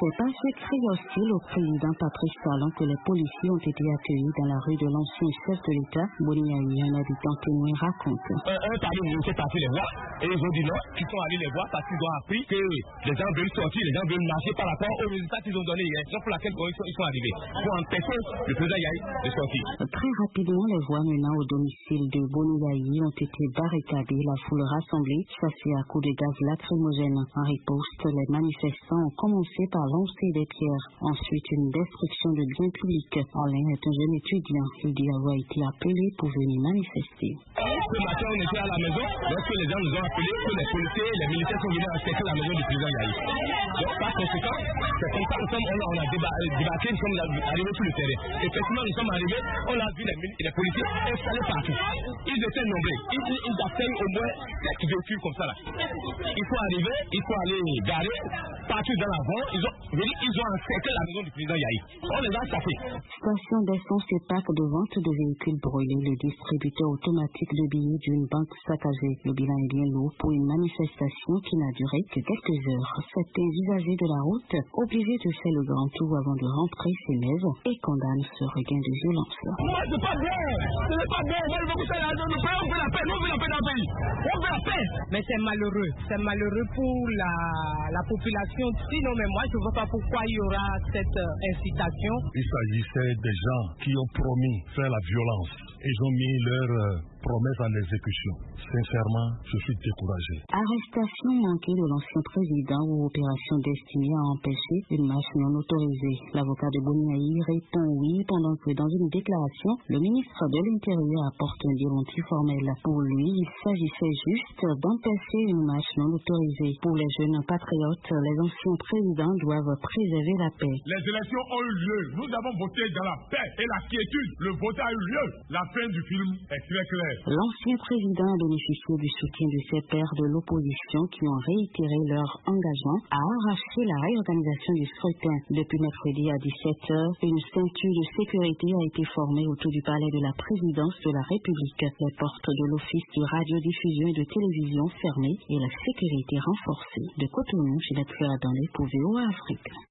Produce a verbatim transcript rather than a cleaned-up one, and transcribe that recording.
C'est par ces cris hostiles au président Patrice Talon que les policiers ont été accueillis dans la rue de l'ancien chef de l'État. Boniaï, un habitant témoin, raconte. Un, un parmi nous s'est parti les voir et ils ont dit non, qu'ils sont allés les voir parce qu'ils ont appris que les gens veulent sortir, les gens veulent marcher par rapport aux résultats qu'ils ont donnés hier. C'est pour laquelle ils sont, ils sont arrivés pour empêcher le président Yahi de sortir. Très rapidement, les voies menant au domicile de Boniaï ont été barricadées, la foule rassemblée, chassée à coups de gaz lacrymogène. En riposte, les manifestants ont commencé par lancer des pierres, ensuite une destruction de biens publics. Alain est un jeune étudiant. Il dit avoir été appelé pour venir manifester. Ce matin, on était à la maison, lorsque les gens nous ont appelés, que les policiers et les militaires sont venus inspecter la maison du président Yahi. Donc, par conséquent, c'est comme ça que nous sommes, on a débarqué, nous sommes arrivés sur le terrain. Effectivement, nous sommes arrivés, on a vu les, les policiers installés partout. Ils étaient nombreux, ils, ils atteignent au moins sept véhicules comme ça là. Il faut arriver, il faut aller garer partout dans la voie. Ils ont, ils ont encerclé la maison du président Yahi. On les a tapés. Station d'essence et parc de vente de véhicules brûlés, le distributeur automatique de billets d'une banque saccagée. Le bilan est bien lourd pour une manifestation qui n'a duré que quelques heures. Certains usagers de la route, obligés de faire le grand tour avant de rentrer, s'énervent et condamnent ce regain de violence. Moi, c'est pas bien. Ce n'est pas bien. Moi, je veux que ça aille. On veut la paix. Nous, on veut la paix dans le pays. On veut la paix. Mais c'est malheureux. C'est malheureux pour la, la population. Sinon, mais moi, je ne vois pas pourquoi il y aura cette euh, incitation. Il s'agissait des gens qui ont promis faire la violence. Ils ont mis leur euh, promesse en exécution. Sincèrement, je suis découragé. Arrestation manquée de l'ancien président ou opération destinée à empêcher une marche non autorisée. L'avocat de Boniaï répond oui pendant que dans une déclaration, le ministre de l'Intérieur apporte un démenti formel. Pour lui, il s'agissait juste d'empêcher une marche non autorisée. Pour les jeunes patriotes, les anciens présidents doivent préserver la paix. Les élections ont eu lieu. Nous avons voté dans la paix et la quiétude. Le vote a eu lieu. La fin du film est très claire. L'ancien président a bénéficié du soutien de ses pairs de l'opposition qui ont réitéré leur engagement à arracher la réorganisation du scrutin. Depuis mercredi à dix-sept heures, une ceinture de sécurité a été formée autour du palais de la présidence de la République. Les portes de l'office de radiodiffusion et de télévision fermées et la sécurité renforcée. De Cotonou, Ginette Ferradandé pour V O A Afrique.